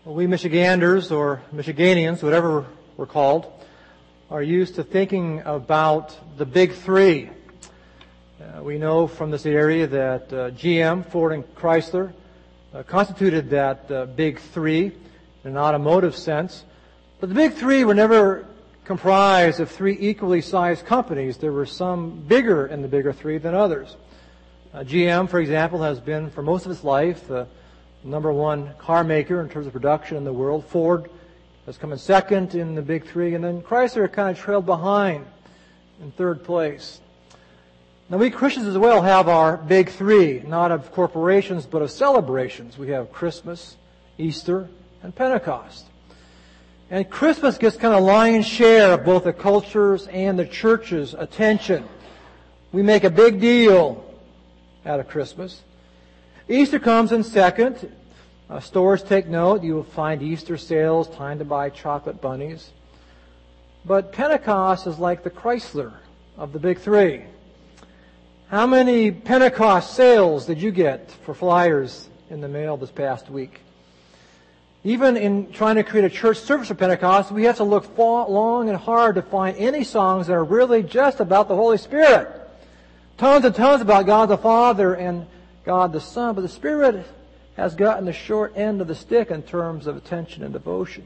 We Michiganders, or Michiganians, whatever we're called, are used to thinking about the big three. We know from this area that GM, Ford, and Chrysler constituted that big three in an automotive sense. But the big three were never comprised of three equally sized companies. There were some bigger in the bigger three than others. GM, for example, has been for most of its life the number one car maker in terms of production in the world. Ford has come in second in the big three, and then Chrysler kind of trailed behind in third place. Now we Christians as well have our big three, not of corporations but of celebrations. We have Christmas, Easter, and Pentecost. And Christmas gets kind of lion's share of both the culture's and the church's attention. We make a big deal out of Christmas. Easter comes in second. Stores take note. You will find Easter sales, time to buy chocolate bunnies. But Pentecost is like the Chrysler of the big three. How many Pentecost sales did you get for flyers in the mail this past week? Even in trying to create a church service for Pentecost, we have to look long and hard to find any songs that are really just about the Holy Spirit. Tons and tons about God the Father and God the Son, but the Spirit has gotten the short end of the stick in terms of attention and devotion.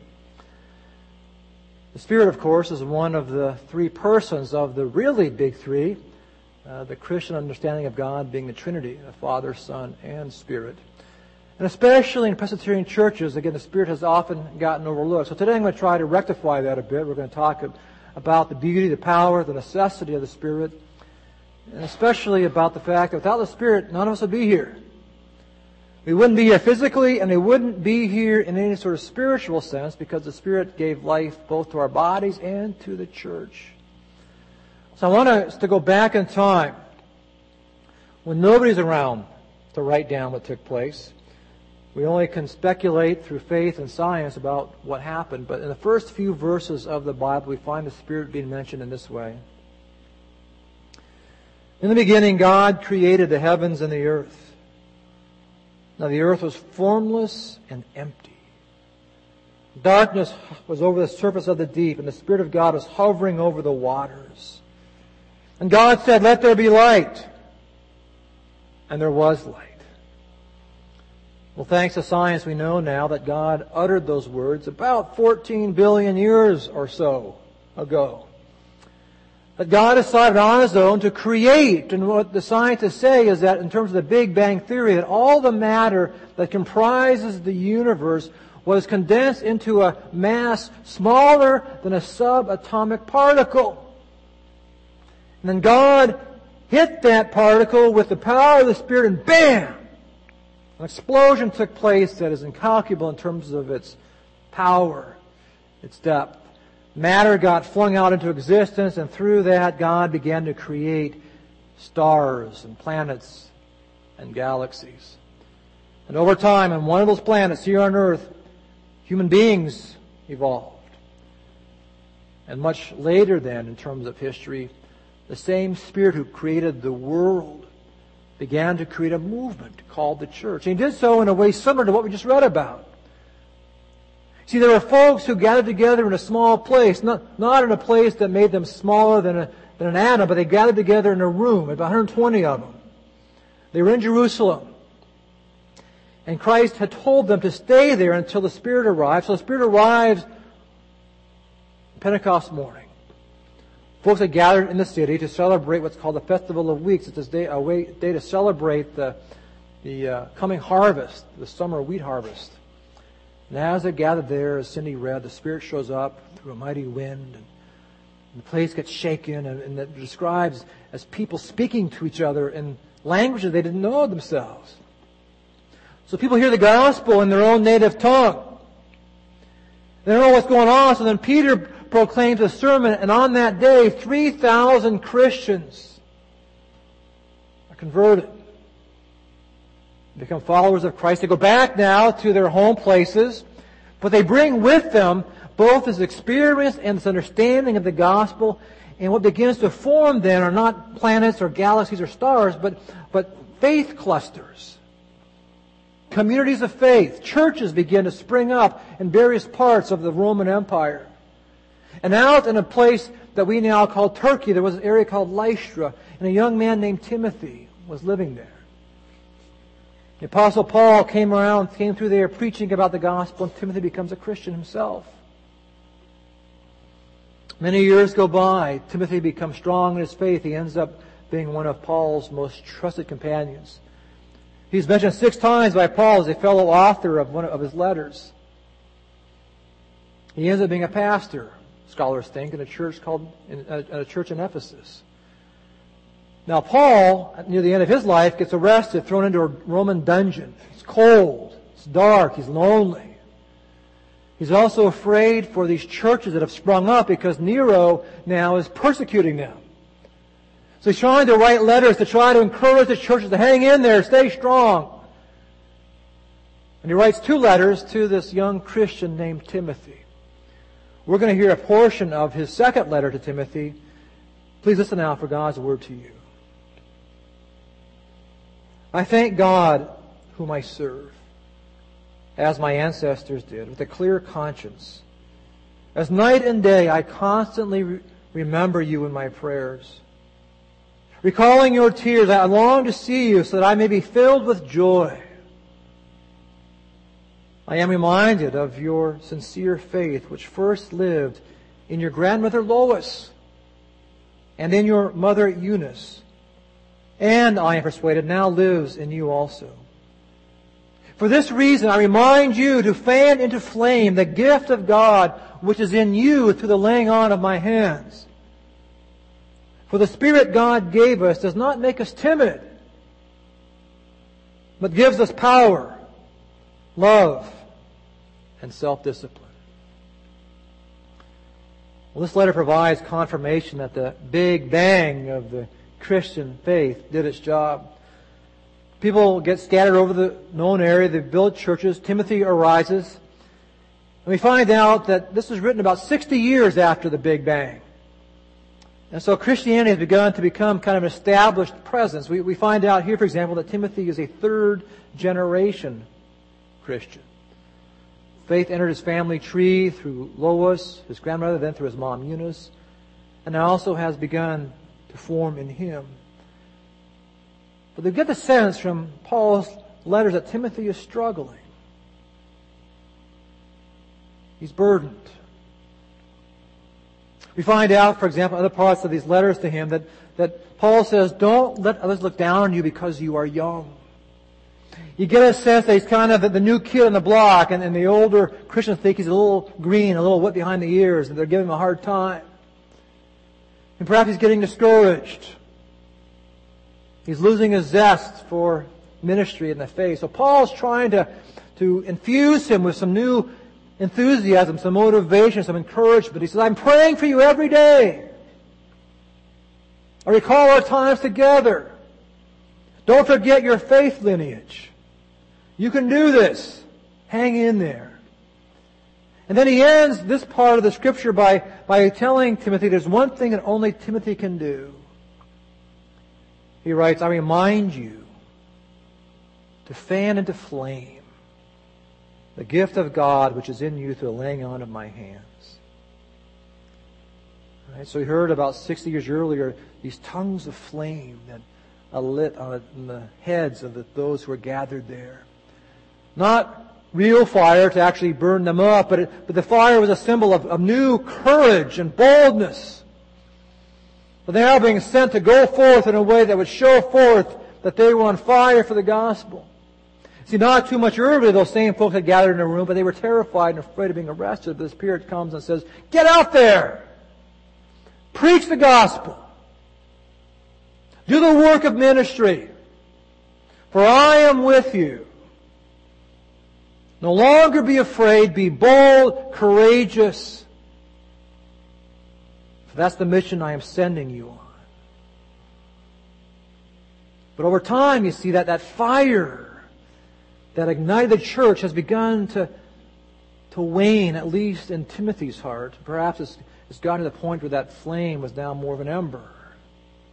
The Spirit, of course, is one of the three persons of the really big three, the Christian understanding of God being the Trinity, the Father, Son, and Spirit. And especially in Presbyterian churches, again, the Spirit has often gotten overlooked. So today I'm going to try to rectify that a bit. We're going to talk about the beauty, the power, the necessity of the Spirit, and especially about the fact that without the Spirit, none of us would be here. We wouldn't be here physically, and we wouldn't be here in any sort of spiritual sense, because the Spirit gave life both to our bodies and to the church. So I want us to go back in time when nobody's around to write down what took place. We only can speculate through faith and science about what happened, but in the first few verses of the Bible, we find the Spirit being mentioned in this way. In the beginning, God created the heavens and the earth. Now the earth was formless and empty. Darkness was over the surface of the deep, and the Spirit of God was hovering over the waters. And God said, "Let there be light." And there was light. Well, thanks to science, we know now that God uttered those words about 14 billion years or so ago. That God decided on His own to create, and what the scientists say is that in terms of the Big Bang Theory, that all the matter that comprises the universe was condensed into a mass smaller than a subatomic particle. And then God hit that particle with the power of the Spirit, and bam! An explosion took place that is incalculable in terms of its power, its depth. Matter got flung out into existence, and through that God began to create stars and planets and galaxies. And over time, on one of those planets here on Earth, human beings evolved. And much later then, in terms of history, the same Spirit who created the world began to create a movement called the church. And He did so in a way similar to what we just read about. See, there were folks who gathered together in a small place, not in a place that made them smaller than an atom, but they gathered together in a room, about 120 of them. They were in Jerusalem. And Christ had told them to stay there until the Spirit arrived. So the Spirit arrives Pentecost morning. Folks had gathered in the city to celebrate what's called the Festival of Weeks. It's a day to celebrate the coming harvest, the summer wheat harvest. And as they gathered there, as Cindy read, the Spirit shows up through a mighty wind, and the place gets shaken, and it describes as people speaking to each other in languages they didn't know themselves. So people hear the gospel in their own native tongue. They don't know what's going on, so then Peter proclaims a sermon, and on that day, 3,000 Christians are converted, become followers of Christ. They go back now to their home places, but they bring with them both this experience and this understanding of the gospel. And what begins to form then are not planets or galaxies or stars, but faith clusters. Communities of faith, churches begin to spring up in various parts of the Roman Empire. And out in a place that we now call Turkey, there was an area called Lystra, and a young man named Timothy was living there. The Apostle Paul came through there preaching about the gospel, and Timothy becomes a Christian himself. Many years go by. Timothy becomes strong in his faith. He ends up being one of Paul's most trusted companions. He's mentioned 6 times by Paul as a fellow author of one of his letters. He ends up being a pastor, scholars think, in a church in Ephesus. Now Paul, near the end of his life, gets arrested, thrown into a Roman dungeon. It's cold, it's dark, he's lonely. He's also afraid for these churches that have sprung up because Nero now is persecuting them. So he's trying to write letters to try to encourage the churches to hang in there, stay strong. And he writes 2 letters to this young Christian named Timothy. We're going to hear a portion of his second letter to Timothy. Please listen now for God's word to you. I thank God whom I serve, as my ancestors did, with a clear conscience. As night and day I constantly remember you in my prayers. Recalling your tears, I long to see you so that I may be filled with joy. I am reminded of your sincere faith, which first lived in your grandmother Lois and in your mother Eunice, and I am persuaded now lives in you also. For this reason, I remind you to fan into flame the gift of God which is in you through the laying on of my hands. For the Spirit God gave us does not make us timid, but gives us power, love, and self-discipline. Well, this letter provides confirmation that the Big Bang of the Christian faith did its job. People get scattered over the known area. They build churches. Timothy arises. And we find out that this was written about 60 years after the Big Bang. And so Christianity has begun to become kind of an established presence. We find out here, for example, that Timothy is a 3rd generation Christian. Faith entered his family tree through Lois, his grandmother, then through his mom Eunice, and now also has begun to form in him. But they get the sense from Paul's letters that Timothy is struggling. He's burdened. We find out, for example, in other parts of these letters to him that Paul says, don't let others look down on you because you are young. You get a sense that he's kind of the new kid on the block, and the older Christians think he's a little green, a little wet behind the ears, and they're giving him a hard time. And perhaps he's getting discouraged. He's losing his zest for ministry in the faith. So Paul's trying to infuse him with some new enthusiasm, some motivation, some encouragement. He says, I'm praying for you every day. I recall our times together. Don't forget your faith lineage. You can do this. Hang in there. And then he ends this part of the Scripture by telling Timothy there's one thing that only Timothy can do. He writes, I remind you to fan into flame the gift of God which is in you through the laying on of my hands. Right, so we heard about 60 years earlier these tongues of flame that are lit on the heads of those who are gathered there. Not real fire to actually burn them up, but the fire was a symbol of new courage and boldness. But they are being sent to go forth in a way that would show forth that they were on fire for the gospel. See, not too much earlier, those same folks had gathered in a room, but they were terrified and afraid of being arrested. But the Spirit comes and says, get out there! Preach the gospel! Do the work of ministry! For I am with you. No longer be afraid, be bold, courageous. For that's the mission I am sending you on. But over time, you see that fire that ignited the church has begun to wane, at least in Timothy's heart. Perhaps it's gotten to the point where that flame was now more of an ember.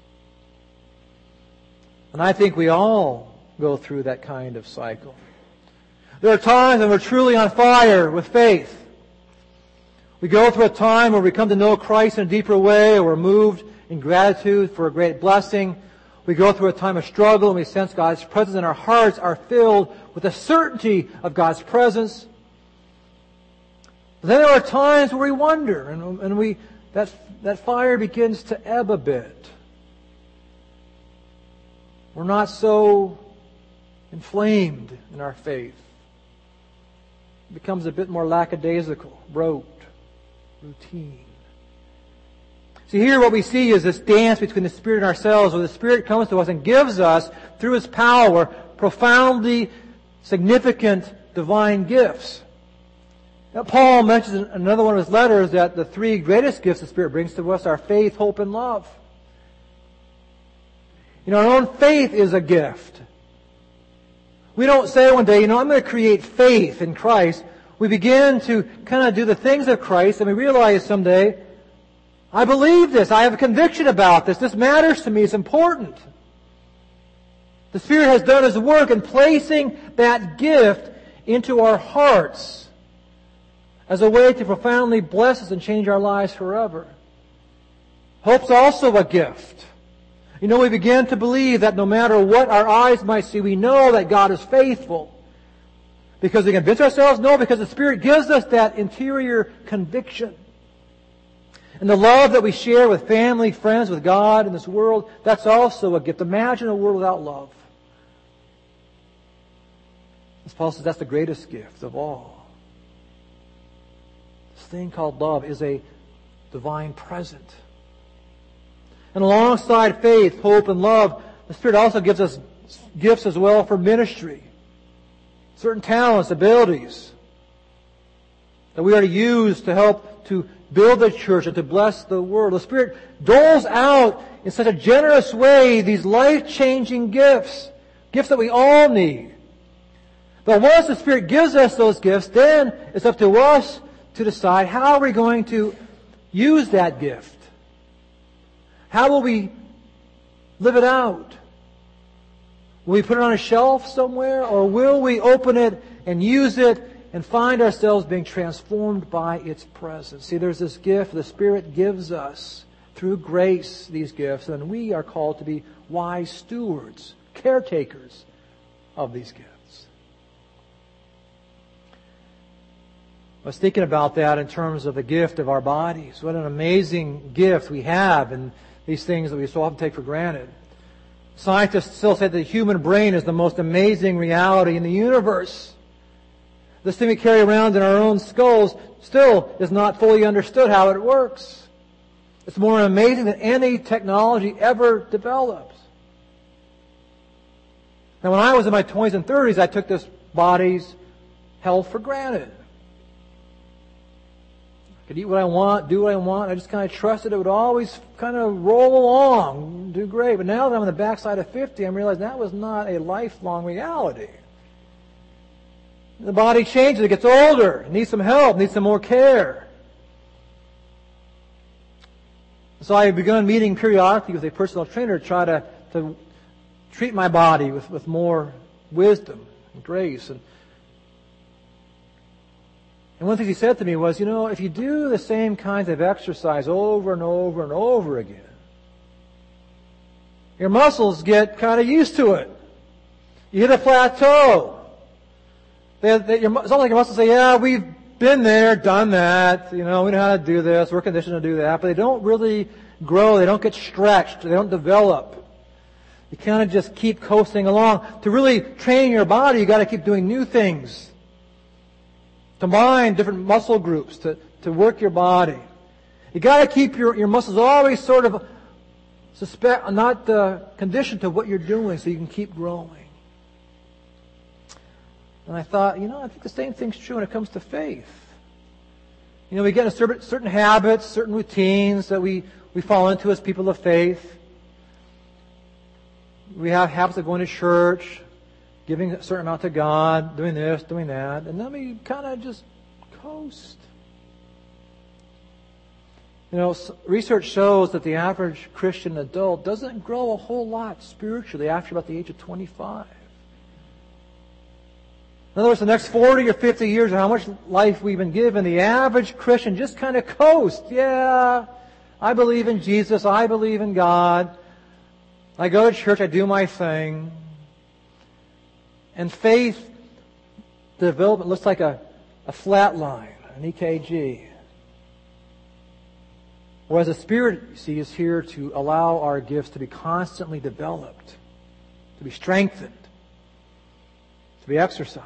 And I think we all go through that kind of cycle. There are times when we're truly on fire with faith. We go through a time where we come to know Christ in a deeper way, or we're moved in gratitude for a great blessing. We go through a time of struggle and we sense God's presence, and our hearts are filled with the certainty of God's presence. But then there are times where we wonder, and that fire begins to ebb a bit. We're not so inflamed in our faith. It becomes a bit more lackadaisical, rote, routine. See, here what we see is this dance between the Spirit and ourselves, where the Spirit comes to us and gives us, through His power, profoundly significant divine gifts. Now, Paul mentions in another one of his letters that the three greatest gifts the Spirit brings to us are faith, hope, and love. You know, our own faith is a gift. We don't say one day, I'm going to create faith in Christ. We begin to kind of do the things of Christ, and we realize someday, I believe this. I have a conviction about this. This matters to me. It's important. The Spirit has done His work in placing that gift into our hearts as a way to profoundly bless us and change our lives forever. Hope's also a gift. We begin to believe that no matter what our eyes might see, we know that God is faithful. Because we convince ourselves? No, because the Spirit gives us that interior conviction. And the love that we share with family, friends, with God in this world, that's also a gift. Imagine a world without love. As Paul says, that's the greatest gift of all. This thing called love is a divine present. And alongside faith, hope, and love, the Spirit also gives us gifts as well for ministry. Certain talents, abilities that we are to use to help to build the church and to bless the world. The Spirit doles out in such a generous way these life-changing gifts. Gifts that we all need. But once the Spirit gives us those gifts, then it's up to us to decide how we're going to use that gift. How will we live it out? Will we put it on a shelf somewhere, or will we open it and use it and find ourselves being transformed by its presence? See, there's this gift the Spirit gives us through grace, these gifts, and we are called to be wise stewards, caretakers of these gifts. I was thinking about that in terms of the gift of our bodies. What an amazing gift we have in these things that we so often take for granted. Scientists still say that the human brain is the most amazing reality in the universe. This thing we carry around in our own skulls still is not fully understood how it works. It's more amazing than any technology ever developed. Now, when I was in my 20s and 30s, I took this body's health for granted. I could eat what I want, do what I want. I just kind of trusted it would always kind of roll along, do great. But now that I'm on the backside of 50, I'm realizing that was not a lifelong reality. The body changes, it gets older, it needs some help, needs some more care. So I've begun meeting periodically with a personal trainer to try to treat my body with more wisdom and grace. And one of the things he said to me was, if you do the same kinds of exercise over and over and over again, your muscles get kind of used to it. You hit a plateau. It's not like your muscles say, yeah, we've been there, done that, we know how to do this, we're conditioned to do that, but they don't really grow, they don't get stretched, they don't develop. You kind of just keep coasting along. To really train your body, you got to keep doing new things. Combine different muscle groups to work your body. You got to keep your muscles always sort of not conditioned to what you're doing, so you can keep growing. And I thought, I think the same thing's true when it comes to faith. We get into certain habits, certain routines that we fall into as people of faith. We have habits of going to church, giving a certain amount to God, doing this, doing that, and then we kind of just coast. Research shows that the average Christian adult doesn't grow a whole lot spiritually after about the age of 25. In other words, the next 40 or 50 years of how much life we've been given, the average Christian just kind of coasts. Yeah, I believe in Jesus. I believe in God. I go to church. I do my thing. And faith development looks like a flat line, an EKG. Whereas the Spirit, you see, is here to allow our gifts to be constantly developed, to be strengthened, to be exercised.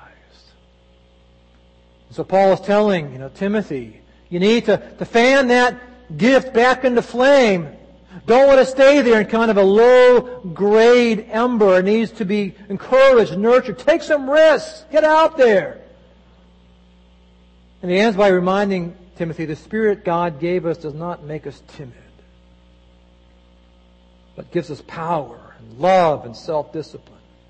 And so Paul is telling, Timothy, you need to fan that gift back into flame. Don't let it stay there in kind of a low-grade ember. It needs to be encouraged, nurtured. Take some risks. Get out there. And he ends by reminding Timothy, the Spirit God gave us does not make us timid, but gives us power and love and self-discipline.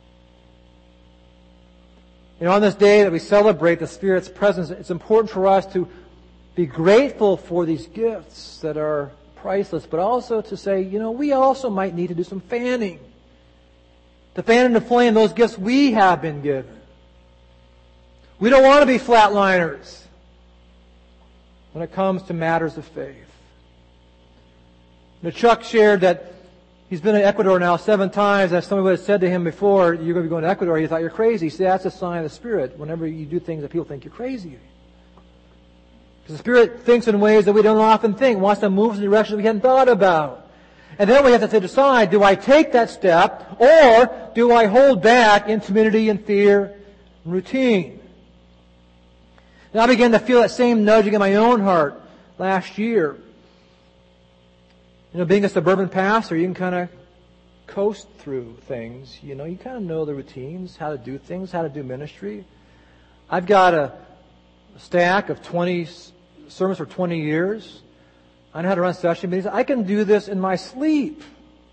On this day that we celebrate the Spirit's presence, it's important for us to be grateful for these gifts that are priceless, but also to say, we also might need to do some fanning. To fan into flame those gifts we have been given. We don't want to be flatliners when it comes to matters of faith. Chuck shared that he's been in Ecuador now 7 times, and if somebody would have said to him before, you're going to be going to Ecuador, he thought you're crazy. He said, that's a sign of the Spirit. Whenever you do things that people think you're crazy. Because the Spirit thinks in ways that we don't often think, wants to move in directions we hadn't thought about. And then we have to decide, do I take that step, or do I hold back in timidity and fear and routine? And I began to feel that same nudging in my own heart last year. Being a suburban pastor, you can kind of coast through things. You kind of know the routines, how to do things, how to do ministry. I've got a stack of 20 sermons for 20 years. I know how to run session meetings. I can do this in my sleep.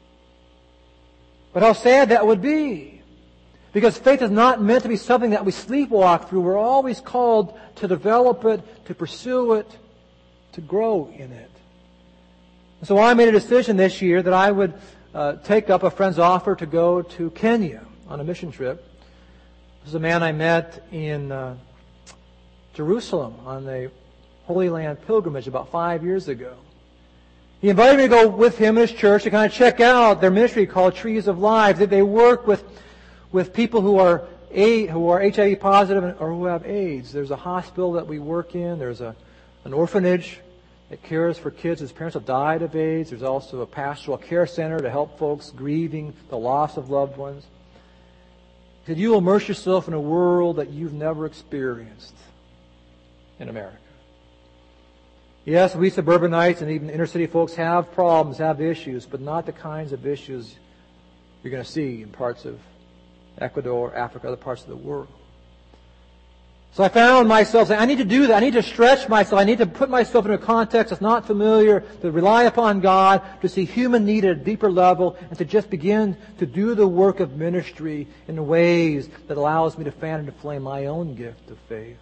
But how sad that would be. Because faith is not meant to be something that we sleepwalk through. We're always called to develop it, to pursue it, to grow in it. And so I made a decision this year that I would take up a friend's offer to go to Kenya on a mission trip. This is a man I met in Jerusalem on the Holy Land pilgrimage about 5 years ago. He invited me to go with him and his church to kind of check out their ministry called Trees of Life. They work with people who are HIV positive or who have AIDS. There's a hospital that we work in. There's an orphanage that cares for kids whose parents have died of AIDS. There's also a pastoral care center to help folks grieving the loss of loved ones. He said, you will immerse yourself in a world that you've never experienced in America. Yes, we suburbanites and even inner city folks have problems, have issues, but not the kinds of issues you're going to see in parts of Ecuador, Africa, other parts of the world. So I found myself saying, I need to do that. I need to stretch myself. I need to put myself in a context that's not familiar, to rely upon God, to see human need at a deeper level, and to just begin to do the work of ministry in ways that allows me to fan into flame my own gift of faith.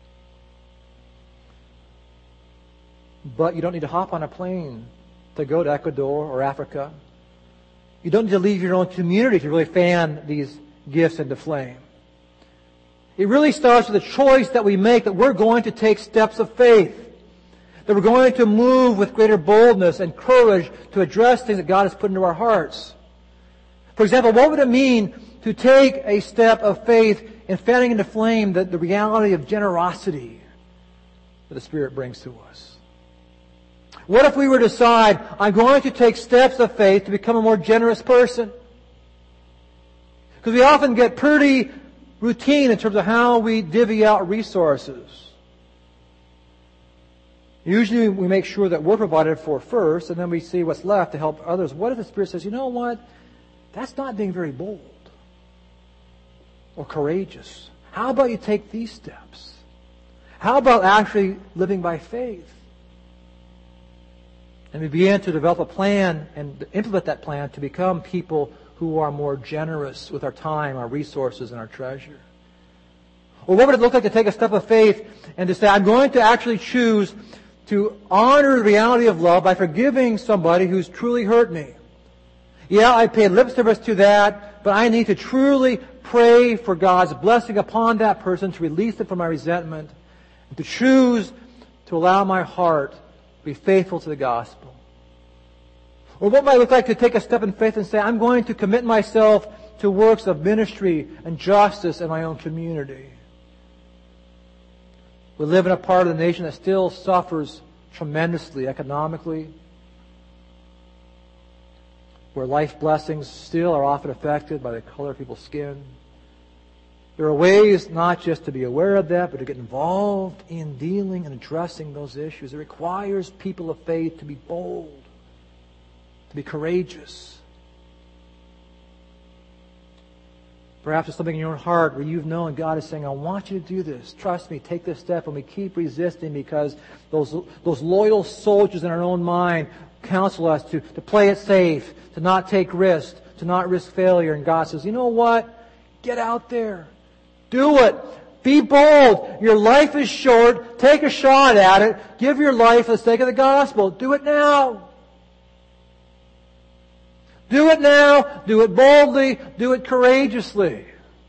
But you don't need to hop on a plane to go to Ecuador or Africa. You don't need to leave your own community to really fan these gifts into flame. It really starts with a choice that we make that we're going to take steps of faith. That we're going to move with greater boldness and courage to address things that God has put into our hearts. For example, what would it mean to take a step of faith in fanning into flame the reality of generosity that the Spirit brings to us? What if we were to decide, I'm going to take steps of faith to become a more generous person? Because we often get pretty routine in terms of how we divvy out resources. Usually we make sure that we're provided for first, and then we see what's left to help others. What if the Spirit says, you know what? That's not being very bold or courageous. How about you take these steps? How about actually living by faith? And we begin to develop a plan and implement that plan to become people who are more generous with our time, our resources, and our treasure. Or what would it look like to take a step of faith and to say, I'm going to actually choose to honor the reality of love by forgiving somebody who's truly hurt me. Yeah, I paid lip service to that but I need to truly pray for God's blessing upon that person to release it from my resentment and to choose to allow my heart to be faithful to the gospel. Or what might it look like to take a step in faith and say, I'm going to commit myself to works of ministry and justice in my own community. We live in a part of the nation that still suffers tremendously economically, where life blessings still are often affected by the color of people's skin. There are ways not just to be aware of that, but to get involved in dealing and addressing those issues. It requires people of faith to be bold, to be courageous. Perhaps it's something in your own heart where you've known God is saying, I want you to do this. Trust me, take this step. And we keep resisting because those loyal soldiers in our own mind counsel us to play it safe, to not take risks, to not risk failure. And God says, you know what? Get out there. Do it. Be bold. Your life is short. Take a shot at it. Give your life for the sake of the gospel. Do it now. Do it now. Do it boldly. Do it courageously.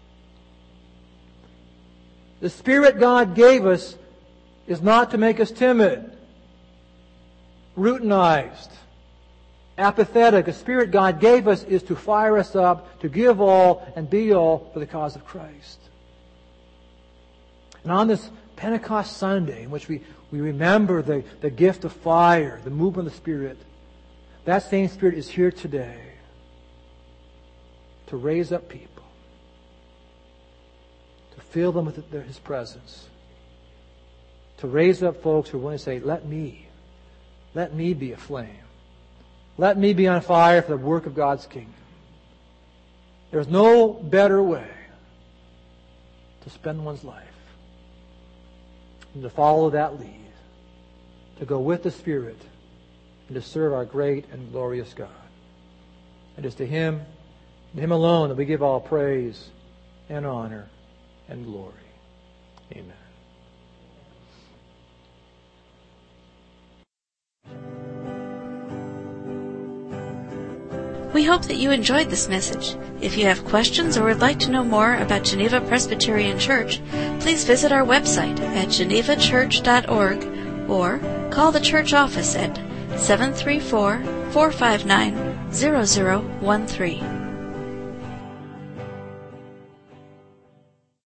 The Spirit God gave us is not to make us timid, routinized, apathetic. The Spirit God gave us is to fire us up, to give all and be all for the cause of Christ. And on this Pentecost Sunday, in which we remember the gift of fire, the movement of the Spirit, that same Spirit is here today to raise up people, to fill them with His presence, to raise up folks who are willing to say, let me be a flame. Let me be on fire for the work of God's kingdom. There's no better way to spend one's life than to follow that lead, to go with the Spirit, and to serve our great and glorious God. And it's to Him, and Him alone, that we give all praise and honor and glory. Amen. We hope that you enjoyed this message. If you have questions or would like to know more about Geneva Presbyterian Church, please visit our website at genevachurch.org or call the church office at 734-459-0013.